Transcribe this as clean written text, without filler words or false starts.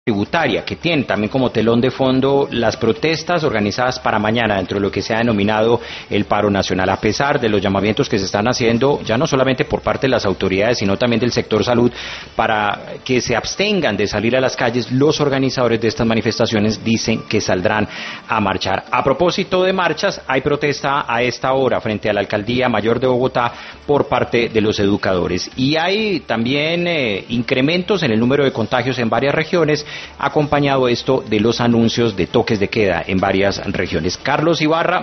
tributaria, que tiene también como telón de fondo las protestas organizadas para mañana dentro de lo que se ha denominado el paro nacional, a pesar de los llamamientos que se están haciendo ya no solamente por parte de las autoridades sino también del sector salud para que se abstengan de salir a las calles. Los organizadores de estas manifestaciones dicen que saldrán a marchar. A propósito de marchas, hay protesta a esta hora frente a la Alcaldía Mayor de Bogotá por parte de los educadores, y hay también incrementos en el número de contagios en varias regiones, acompañado esto de los anuncios de toques de queda en varias regiones. Carlos Ibarra.